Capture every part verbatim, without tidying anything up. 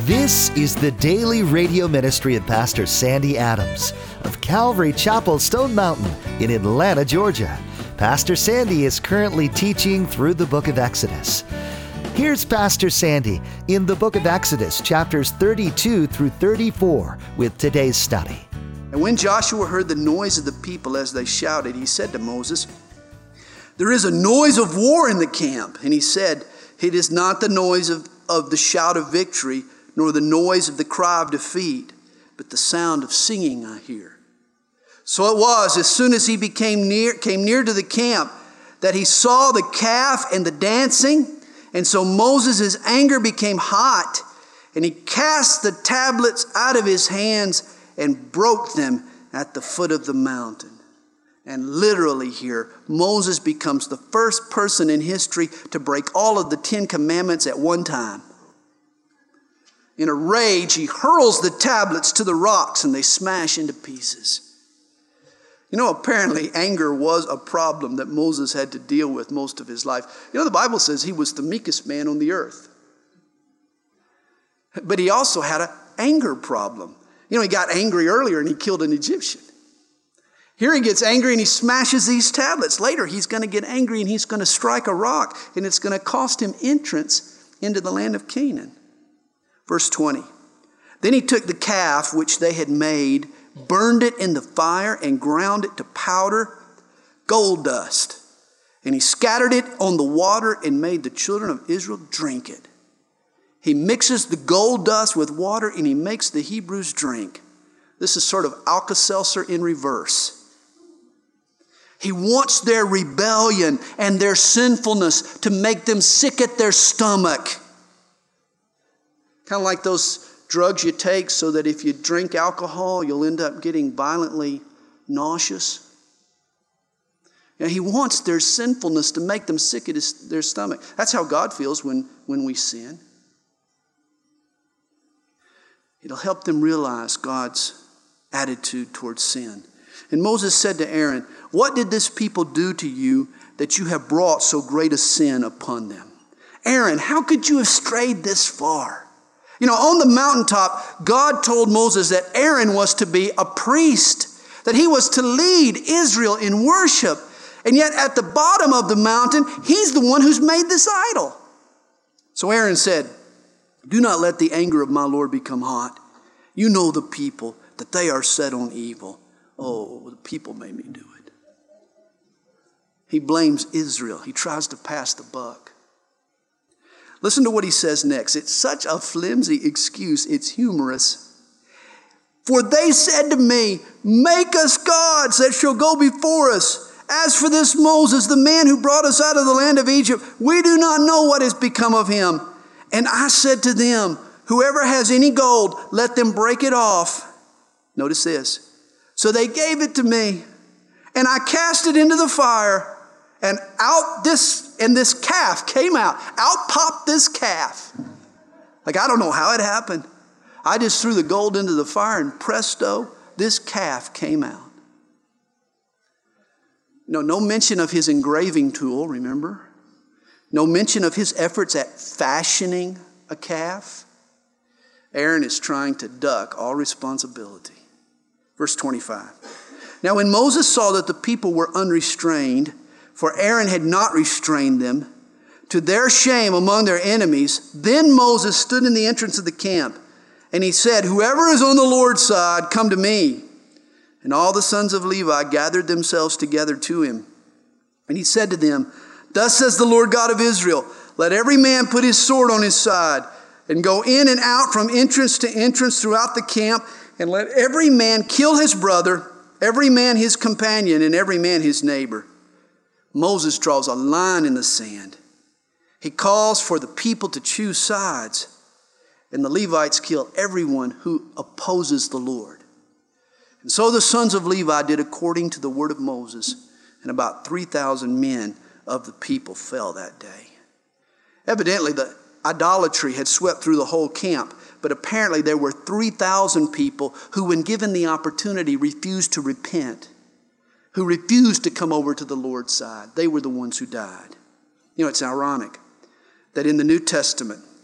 This is the daily radio ministry of Pastor Sandy Adams of Calvary Chapel, Stone Mountain in Atlanta, Georgia. Pastor Sandy is currently teaching through the book of Exodus. Here's Pastor Sandy in the book of Exodus, chapters thirty-two through thirty-four, with today's study. And when Joshua heard the noise of the people as they shouted, he said to Moses, "There is a noise of war in the camp." And he said, "It is not the noise of, of the shout of victory, nor the noise of the cry of defeat, but the sound of singing I hear." So it was, as soon as he became near, came near to the camp, that he saw the calf and the dancing. And so Moses' anger became hot, and he cast the tablets out of his hands and broke them at the foot of the mountain. And literally here, Moses becomes the first person in history to break all of the Ten Commandments at one time. In a rage, he hurls the tablets to the rocks and they smash into pieces. You know, apparently anger was a problem that Moses had to deal with most of his life. You know, the Bible says he was the meekest man on the earth. But he also had an anger problem. You know, he got angry earlier and he killed an Egyptian. Here he gets angry and he smashes these tablets. Later, he's going to get angry and he's going to strike a rock, and it's going to cost him entrance into the land of Canaan. Verse twenty, "Then he took the calf which they had made, burned it in the fire, and ground it to powder, gold dust. And he scattered it on the water and made the children of Israel drink it." He mixes the gold dust with water and he makes the Hebrews drink. This is sort of Alka-Seltzer in reverse. He wants their rebellion and their sinfulness to make them sick at their stomach. Kind of like those drugs you take so that if you drink alcohol, you'll end up getting violently nauseous. And he wants their sinfulness to make them sick at his, their stomach. That's how God feels when, when we sin. It'll help them realize God's attitude towards sin. And Moses said to Aaron, "What did this people do to you that you have brought so great a sin upon them? Aaron, how could you have strayed this far?" You know, on the mountaintop, God told Moses that Aaron was to be a priest, that he was to lead Israel in worship. And yet at the bottom of the mountain, he's the one who's made this idol. So Aaron said, "Do not let the anger of my Lord become hot. You know the people, that they are set on evil." Oh, the people made me do it. He blames Israel. He tries to pass the buck. Listen to what he says next. It's such a flimsy excuse, it's humorous. "For they said to me, 'Make us gods that shall go before us. As for this Moses, the man who brought us out of the land of Egypt, we do not know what has become of him.' And I said to them, 'Whoever has any gold, let them break it off.' Notice this. So they gave it to me, and I cast it into the fire, and out this, and this calf came out. Out popped this calf. Like, I don't know how it happened. I just threw the gold into the fire, and presto, this calf came out." No, no mention of his engraving tool, remember? No mention of his efforts at fashioning a calf. Aaron is trying to duck all responsibility. Verse twenty-five. "Now when Moses saw that the people were unrestrained, for Aaron had not restrained them, to their shame among their enemies, then Moses stood in the entrance of the camp, and he said, 'Whoever is on the Lord's side, come to me.' And all the sons of Levi gathered themselves together to him. And he said to them, 'Thus says the Lord God of Israel, let every man put his sword on his side, and go in and out from entrance to entrance throughout the camp, and let every man kill his brother, every man his companion, and every man his neighbor.' Moses draws a line in the sand. He calls for the people to choose sides, and the Levites kill everyone who opposes the Lord. And so the sons of Levi did according to the word of Moses, and about three thousand men of the people fell that day." Evidently, the idolatry had swept through the whole camp, but apparently there were three thousand people who, when given the opportunity, refused to repent, who refused to come over to the Lord's side. They were the ones who died. You know, it's ironic that in the New Testament,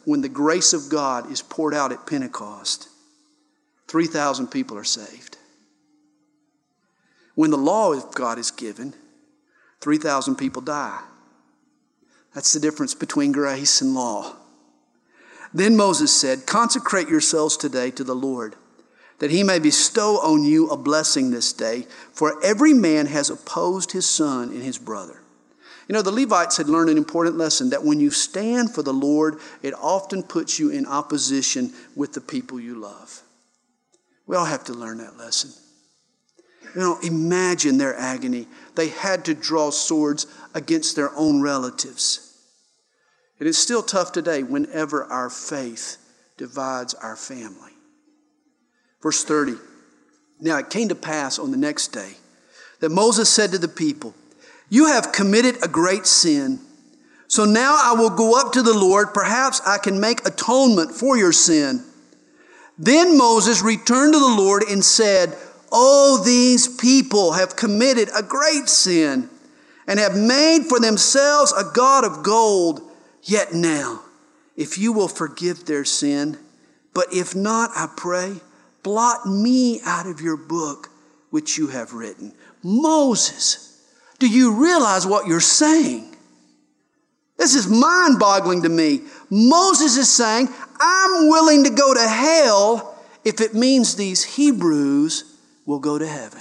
when the grace of God is poured out at Pentecost, three thousand people are saved. When the law of God is given, three thousand people die. That's the difference between grace and law. Then Moses said, consecrate yourselves today to the Lord, that he may bestow on you a blessing this day, for every man has opposed his son and his brother. You know, the Levites had learned an important lesson, that when you stand for the Lord, it often puts you in opposition with the people you love. We all have to learn that lesson. You know, imagine their agony. They had to draw swords against their own relatives. It is still tough today whenever our faith divides our family. Verse thirty, now it came to pass on the next day that Moses said to the people, you have committed a great sin. So now I will go up to the Lord. Perhaps I can make atonement for your sin. Then Moses returned to the Lord and said, oh, these people have committed a great sin and have made for themselves a god of gold. Yet now, if you will forgive their sin, but if not, I pray, blot me out of your book which you have written. Moses, do you realize what you're saying? This is mind-boggling to me. Moses is saying, I'm willing to go to hell if it means these Hebrews will go to heaven.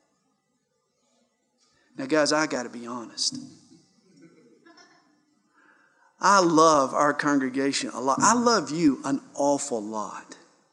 Now, guys, I got to be honest. I love our congregation a lot. I love you an awful lot.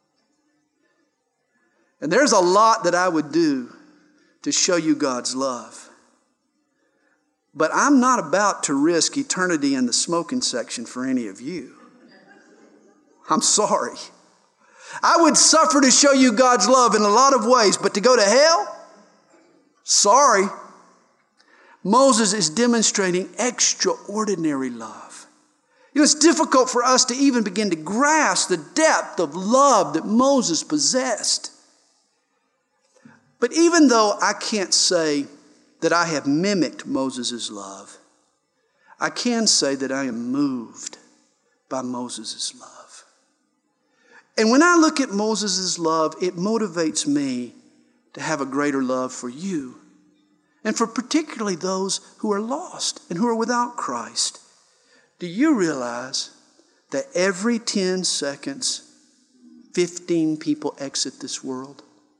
And there's a lot that I would do to show you God's love. But I'm not about to risk eternity in the smoking section for any of you. I'm sorry. I would suffer to show you God's love in a lot of ways, but to go to hell? Sorry. Moses is demonstrating extraordinary love. You know, it's difficult for us to even begin to grasp the depth of love that Moses possessed. But even though I can't say that I have mimicked Moses' love, I can say that I am moved by Moses' love. And when I look at Moses' love, it motivates me to have a greater love for you, and for particularly those who are lost and who are without Christ. Do you realize that every ten seconds, fifteen people exit this world?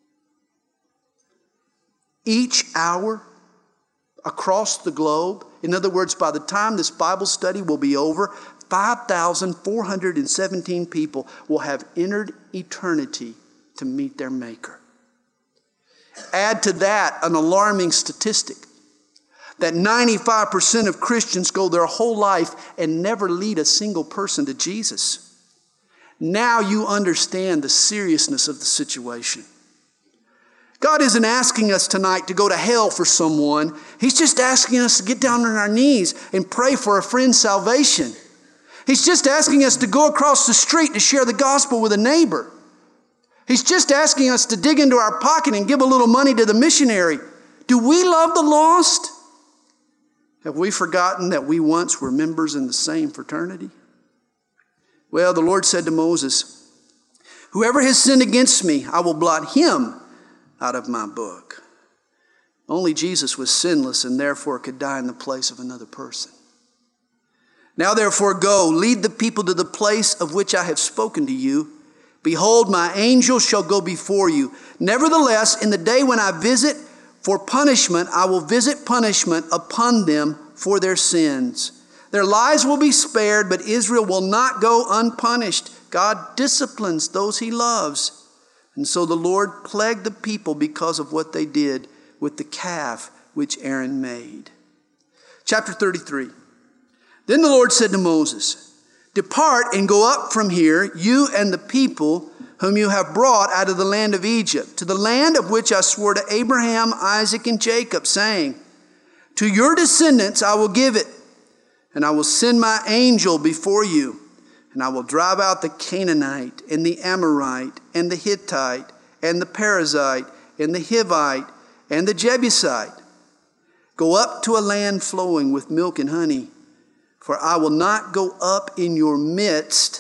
Each hour across the globe, in other words, by the time this Bible study will be over, five thousand four hundred seventeen people will have entered eternity to meet their Maker. Add to that an alarming statistic that ninety-five percent of Christians go their whole life and never lead a single person to Jesus. Now you understand the seriousness of the situation. God isn't asking us tonight to go to hell for someone. He's just asking us to get down on our knees and pray for a friend's salvation. He's just asking us to go across the street to share the gospel with a neighbor. He's just asking us to dig into our pocket and give a little money to the missionary. Do we love the lost? Have we forgotten that we once were members in the same fraternity? Well, the Lord said to Moses, whoever has sinned against me, I will blot him out of my book. Only Jesus was sinless and therefore could die in the place of another person. Now therefore go, lead the people to the place of which I have spoken to you. Behold, my angel shall go before you. Nevertheless, in the day when I visit for punishment, I will visit punishment upon them for their sins. Their lives will be spared, but Israel will not go unpunished. God disciplines those he loves. And so the Lord plagued the people because of what they did with the calf which Aaron made. Chapter thirty-three. Then the Lord said to Moses, depart and go up from here, you and the people whom you have brought out of the land of Egypt, to the land of which I swore to Abraham, Isaac, and Jacob, saying, to your descendants I will give it, and I will send my angel before you. And I will drive out the Canaanite, and the Amorite, and the Hittite, and the Perizzite, and the Hivite, and the Jebusite. Go up to a land flowing with milk and honey, for I will not go up in your midst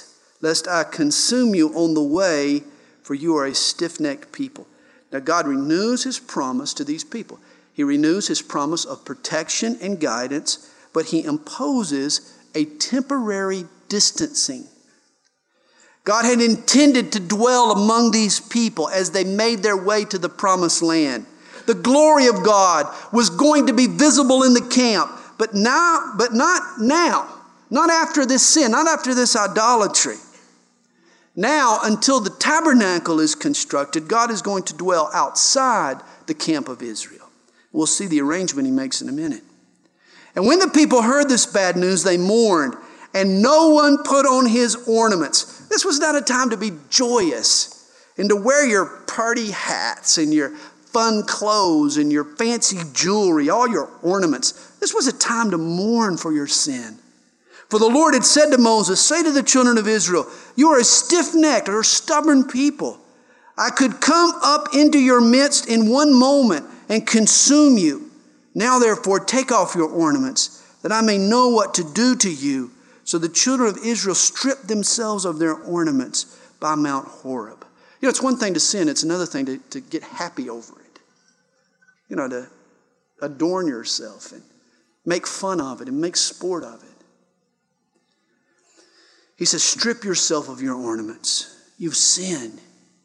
lest I consume you on the way, for you are a stiff-necked people. Now God renews his promise to these people. He renews his promise of protection and guidance, but he imposes a temporary distancing. God had intended to dwell among these people as they made their way to the promised land. The glory of God was going to be visible in the camp, but now, but not now, not after this sin, not after this idolatry. Now, until the tabernacle is constructed, God is going to dwell outside the camp of Israel. We'll see the arrangement he makes in a minute. And when the people heard this bad news, they mourned, and no one put on his ornaments. This was not a time to be joyous and to wear your party hats and your fun clothes and your fancy jewelry, all your ornaments. This was a time to mourn for your sin. For the Lord had said to Moses, say to the children of Israel, you are a stiff-necked or stubborn people. I could come up into your midst in one moment and consume you. Now therefore take off your ornaments, that I may know what to do to you. So the children of Israel stripped themselves of their ornaments by Mount Horeb. You know, it's one thing to sin, it's another thing to, to get happy over it. You know, to adorn yourself and make fun of it and make sport of it. He says, strip yourself of your ornaments. You've sinned.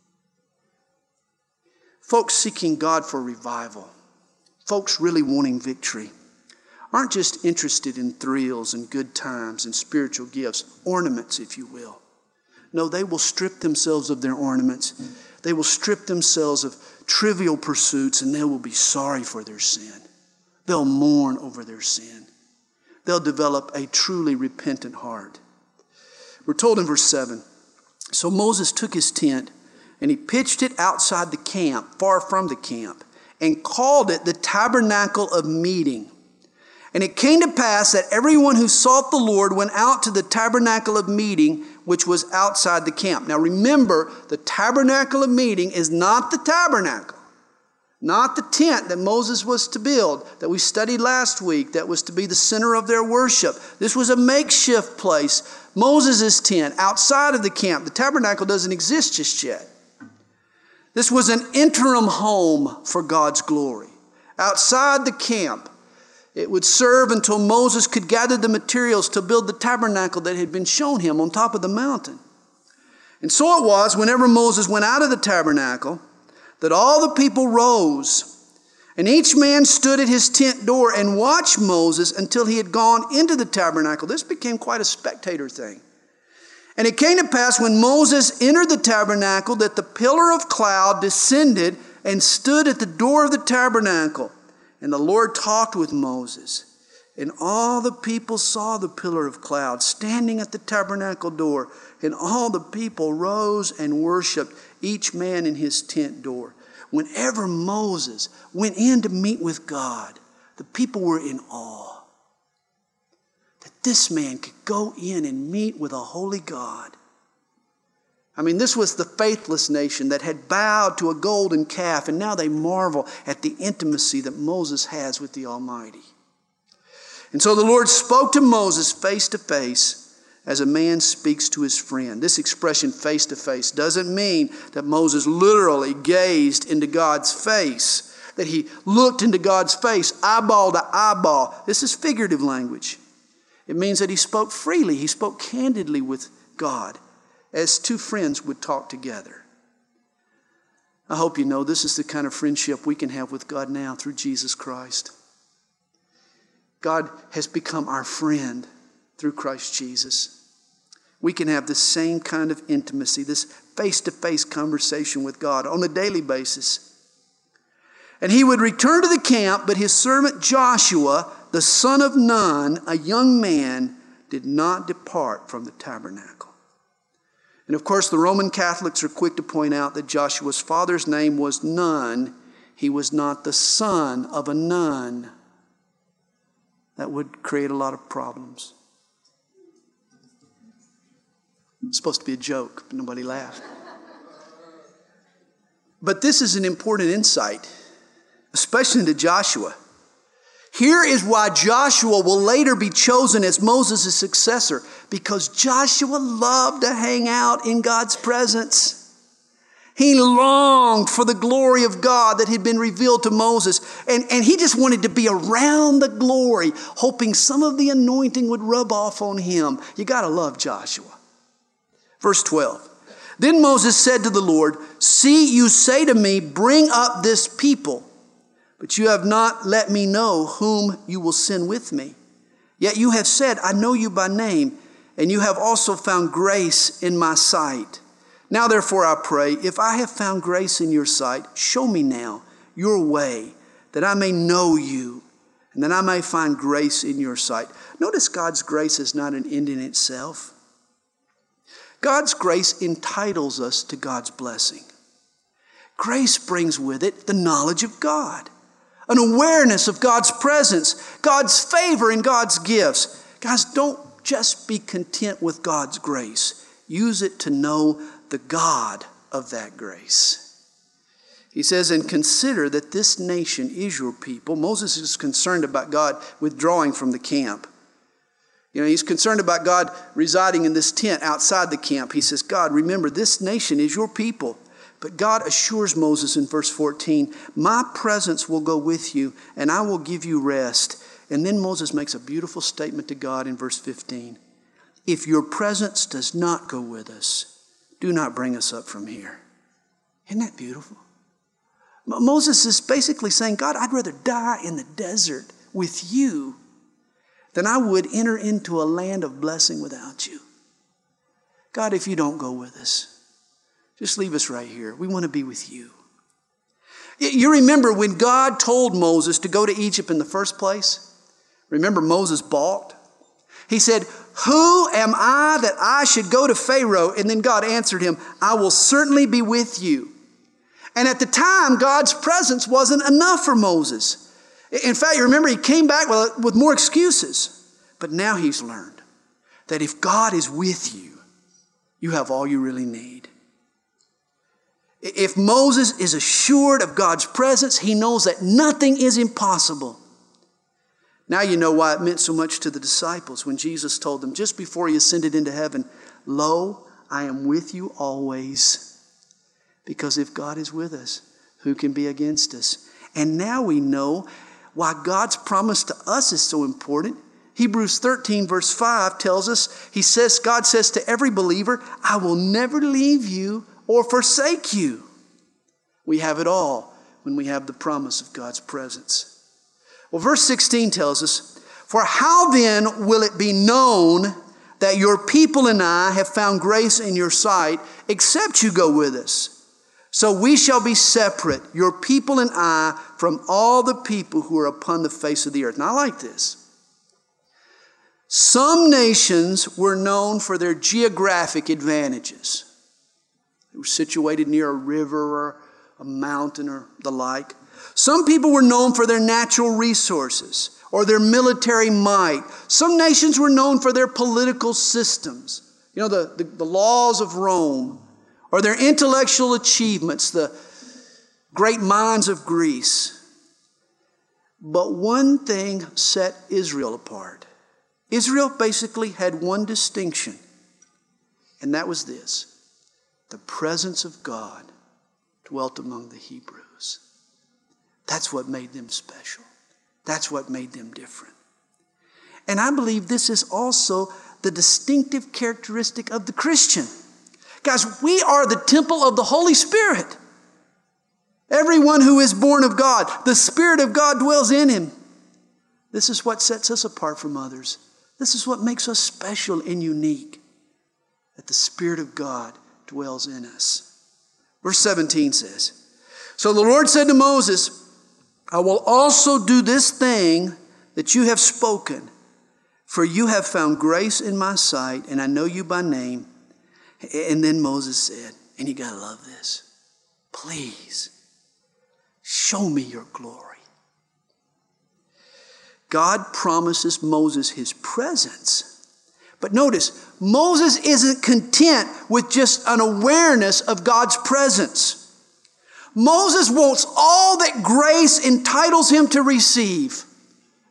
Folks seeking God for revival, folks really wanting victory, aren't just interested in thrills and good times and spiritual gifts, ornaments, if you will. No, they will strip themselves of their ornaments. They will strip themselves of trivial pursuits, and they will be sorry for their sin. They'll mourn over their sin. They'll develop a truly repentant heart. We're told in verse seven, so Moses took his tent and he pitched it outside the camp, far from the camp, and called it the tabernacle of meeting. And it came to pass that everyone who sought the Lord went out to the tabernacle of meeting, which was outside the camp. Now remember, the tabernacle of meeting is not the tabernacle, not the tent that Moses was to build, that we studied last week, that was to be the center of their worship. This was a makeshift place, Moses' tent, outside of the camp. The tabernacle doesn't exist just yet. This was an interim home for God's glory. Outside the camp, it would serve until Moses could gather the materials to build the tabernacle that had been shown him on top of the mountain. And so it was, whenever Moses went out of the tabernacle, that all the people rose, and each man stood at his tent door and watched Moses until he had gone into the tabernacle. This became quite a spectator thing. And it came to pass when Moses entered the tabernacle that the pillar of cloud descended and stood at the door of the tabernacle. And the Lord talked with Moses. And all the people saw the pillar of cloud standing at the tabernacle door. And all the people rose and worshiped, each man in his tent door. Whenever Moses went in to meet with God, the people were in awe. That this man could go in and meet with a holy God. I mean, this was the faithless nation that had bowed to a golden calf, and now they marvel at the intimacy that Moses has with the Almighty. And so the Lord spoke to Moses face to face as a man speaks to his friend. This expression, face to face, doesn't mean that Moses literally gazed into God's face, that he looked into God's face, eyeball to eyeball. This is figurative language. It means that he spoke freely. He spoke candidly with God, as two friends would talk together. I hope you know this is the kind of friendship we can have with God now through Jesus Christ. God has become our friend through Christ Jesus. We can have the same kind of intimacy, this face-to-face conversation with God on a daily basis. And he would return to the camp, but his servant Joshua, the son of Nun, a young man, did not depart from the tabernacle. And of course, the Roman Catholics are quick to point out that Joshua's father's name was Nun. He was not the son of a nun. That would create a lot of problems. It's supposed to be a joke, but nobody laughed. But this is an important insight, especially to Joshua. Here is why Joshua will later be chosen as Moses' successor, because Joshua loved to hang out in God's presence. He longed for the glory of God that had been revealed to Moses, and, and he just wanted to be around the glory, hoping some of the anointing would rub off on him. You got to love Joshua. Verse twelve. Then Moses said to the Lord, "See, you say to me, bring up this people, but you have not let me know whom you will send with me. Yet you have said, I know you by name, and you have also found grace in my sight. Now therefore I pray, if I have found grace in your sight, show me now your way, that I may know you, and that I may find grace in your sight." Notice God's grace is not an end in itself. God's grace entitles us to God's blessing. Grace brings with it the knowledge of God, an awareness of God's presence, God's favor, and God's gifts. Guys, don't just be content with God's grace. Use it to know the God of that grace. He says, "And consider that this nation is your people." Moses is concerned about God withdrawing from the camp. You know, he's concerned about God residing in this tent outside the camp. He says, God, remember, this nation is your people. But God assures Moses in verse fourteen, "My presence will go with you, and I will give you rest." And then Moses makes a beautiful statement to God in verse fifteen. "If your presence does not go with us, do not bring us up from here." Isn't that beautiful? Moses is basically saying, God, I'd rather die in the desert with you than I would enter into a land of blessing without you. God, if you don't go with us, just leave us right here. We want to be with you. You remember when God told Moses to go to Egypt in the first place? Remember Moses balked? He said, "Who am I that I should go to Pharaoh?" And then God answered him, "I will certainly be with you." And at the time, God's presence wasn't enough for Moses. In fact, you remember he came back with, with more excuses. But now he's learned that if God is with you, you have all you really need. If Moses is assured of God's presence, he knows that nothing is impossible. Now you know why it meant so much to the disciples when Jesus told them just before he ascended into heaven, "Lo, I am with you always." Because if God is with us, who can be against us? And now we know why God's promise to us is so important. Hebrews thirteen verse five tells us, he says, God says to every believer, "I will never leave you or forsake you." We have it all when we have the promise of God's presence. Well, verse sixteen tells us, "For how then will it be known that your people and I have found grace in your sight, except you go with us? So we shall be separate, your people and I, from all the people who are upon the face of the earth." Now I like this. Some nations were known for their geographic advantages. They were situated near a river or a mountain or the like. Some people were known for their natural resources or their military might. Some nations were known for their political systems. You know, the, the, the laws of Rome, or their intellectual achievements, the great minds of Greece. But one thing set Israel apart. Israel basically had one distinction, and that was this: the presence of God dwelt among the Hebrews. That's what made them special. That's what made them different. And I believe this is also the distinctive characteristic of the Christian. Guys, we are the temple of the Holy Spirit. Everyone who is born of God, the Spirit of God dwells in him. This is what sets us apart from others. This is what makes us special and unique, that the Spirit of God dwells in us. Verse seventeen says, "So the Lord said to Moses, I will also do this thing that you have spoken, for you have found grace in my sight, and I know you by name." And then Moses said, and you got to love this, "Please, show me your glory." God promises Moses his presence. But notice, Moses isn't content with just an awareness of God's presence. Moses wants all that grace entitles him to receive.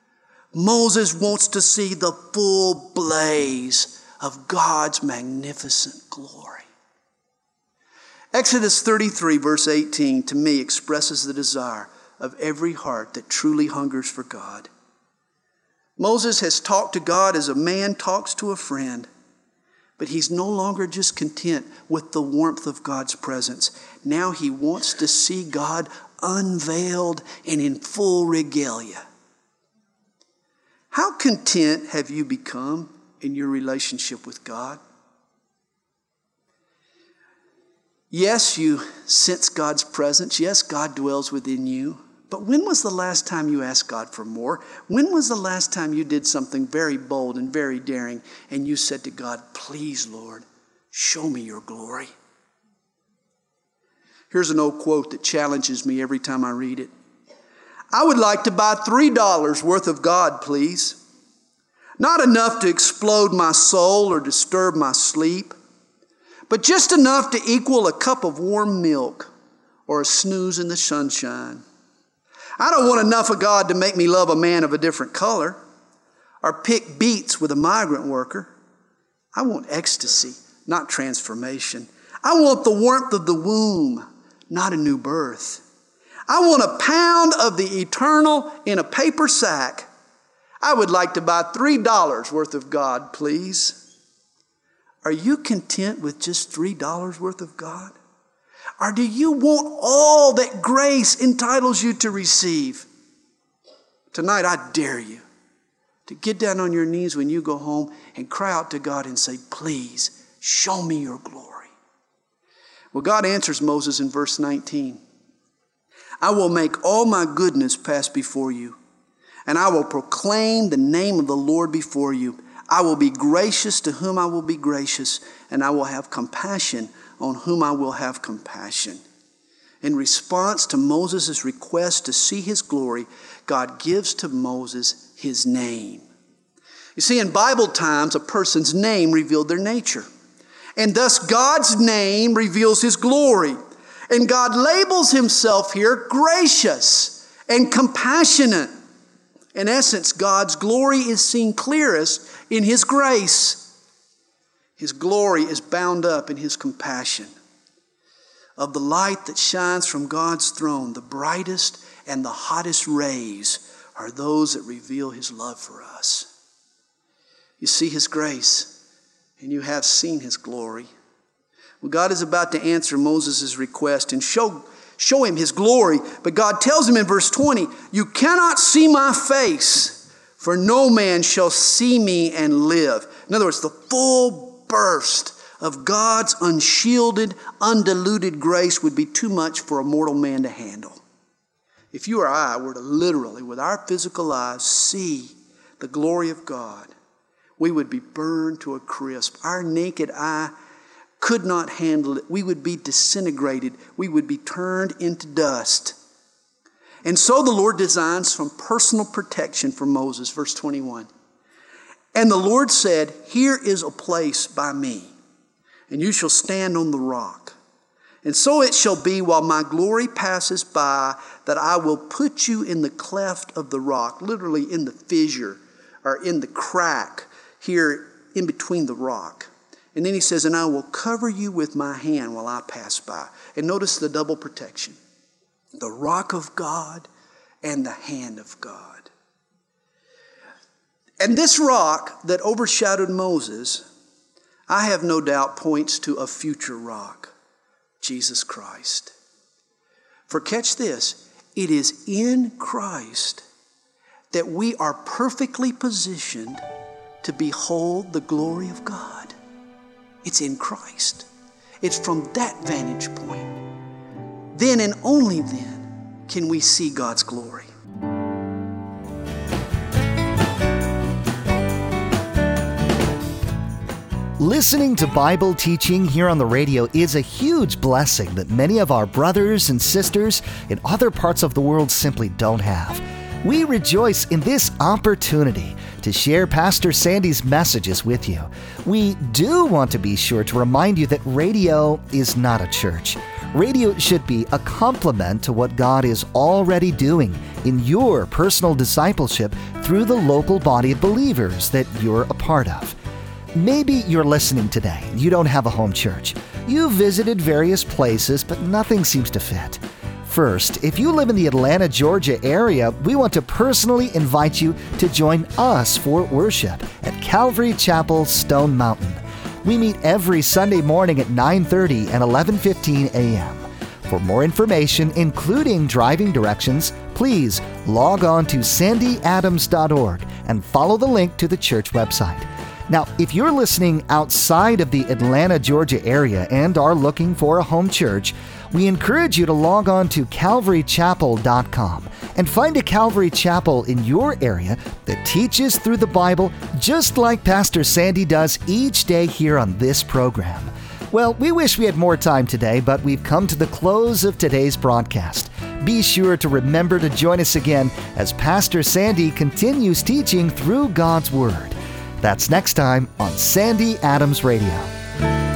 Moses wants to see the full blaze of God's magnificent glory. Exodus thirty-three, verse eighteen, to me expresses the desire of every heart that truly hungers for God. Moses has talked to God as a man talks to a friend, but he's no longer just content with the warmth of God's presence. Now he wants to see God unveiled and in full regalia. How content have you become in your relationship with God? Yes, you sense God's presence. Yes, God dwells within you. But when was the last time you asked God for more? When was the last time you did something very bold and very daring and you said to God, please, Lord, show me your glory? Here's an old quote that challenges me every time I read it. I would like to buy three dollars worth of God, please. Not enough to explode my soul or disturb my sleep, but just enough to equal a cup of warm milk or a snooze in the sunshine. I don't want enough of God to make me love a man of a different color or pick beets with a migrant worker. I want ecstasy, not transformation. I want the warmth of the womb, not a new birth. I want a pound of the eternal in a paper sack. I would like to buy three dollars worth of God, please. Are you content with just three dollars worth of God? Or do you want all that grace entitles you to receive? Tonight, I dare you to get down on your knees when you go home and cry out to God and say, please, show me your glory. Well, God answers Moses in verse nineteen. I will make all my goodness pass before you, and I will proclaim the name of the Lord before you. I will be gracious to whom I will be gracious, and I will have compassion on whom I will have compassion. In response to Moses' request to see his glory, God gives to Moses his name. You see, in Bible times, a person's name revealed their nature. And thus God's name reveals his glory. And God labels himself here gracious and compassionate. In essence, God's glory is seen clearest in his grace. His glory is bound up in his compassion. Of the light that shines from God's throne, the brightest and the hottest rays are those that reveal his love for us. You see his grace, and you have seen his glory. Well, God is about to answer Moses' request and show, show him his glory. But God tells him in verse twenty, you cannot see my face, for no man shall see me and live. In other words, the full burst of God's unshielded, undiluted grace would be too much for a mortal man to handle. If you or I were to literally, with our physical eyes, see the glory of God, we would be burned to a crisp. Our naked eye could not handle it. We would be disintegrated. We would be turned into dust. And so the Lord designs some personal protection for Moses. Verse twenty-one. And the Lord said, here is a place by me, and you shall stand on the rock. And so it shall be while my glory passes by that I will put you in the cleft of the rock, literally in the fissure or in the crack here in between the rock. And then he says, and I will cover you with my hand while I pass by. And notice the double protection. The rock of God and the hand of God. And this rock that overshadowed Moses, I have no doubt points to a future rock, Jesus Christ. For catch this, it is in Christ that we are perfectly positioned to behold the glory of God. It's in Christ. It's from that vantage point. Then and only then can we see God's glory. Listening to Bible teaching here on the radio is a huge blessing that many of our brothers and sisters in other parts of the world simply don't have. We rejoice in this opportunity to share Pastor Sandy's messages with you. We do want to be sure to remind you that radio is not a church. Radio should be a complement to what God is already doing in your personal discipleship through the local body of believers that you're a part of. Maybe you're listening today and you don't have a home church. You've visited various places, but nothing seems to fit. First, if you live in the Atlanta, Georgia area, we want to personally invite you to join us for worship at Calvary Chapel, Stone Mountain. We meet every Sunday morning at nine thirty and eleven fifteen a.m. For more information, including driving directions, please log on to sandy adams dot org and follow the link to the church website. Now, if you're listening outside of the Atlanta, Georgia area and are looking for a home church, we encourage you to log on to calvary chapel dot com and find a Calvary Chapel in your area that teaches through the Bible just like Pastor Sandy does each day here on this program. Well, we wish we had more time today, but we've come to the close of today's broadcast. Be sure to remember to join us again as Pastor Sandy continues teaching through God's Word. That's next time on Sandy Adams Radio.